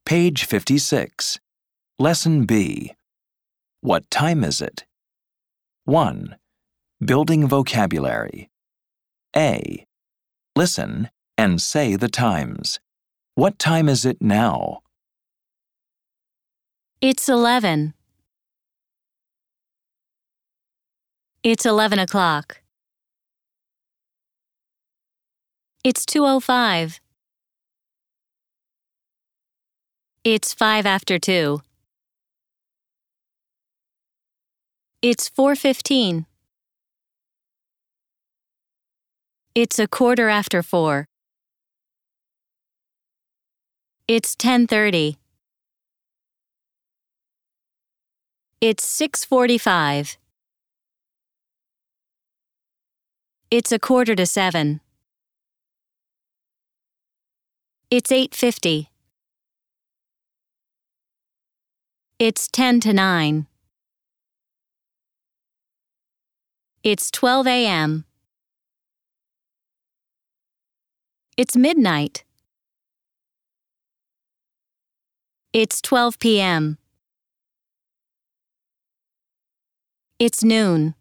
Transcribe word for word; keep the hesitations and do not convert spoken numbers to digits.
Page fifty-six. Lesson B. What time is it? one. Building vocabulary. A. Listen and say the times. What time is it now? It's eleven. It's eleven o'clock. It's two oh five. It's five after two. It's four fifteen. It's a quarter after four. It's ten thirty. It's six forty-five. It's a quarter to seven. It's eight fifty. It's ten to nine. It's twelve a m It's midnight. It's twelve p m It's noon.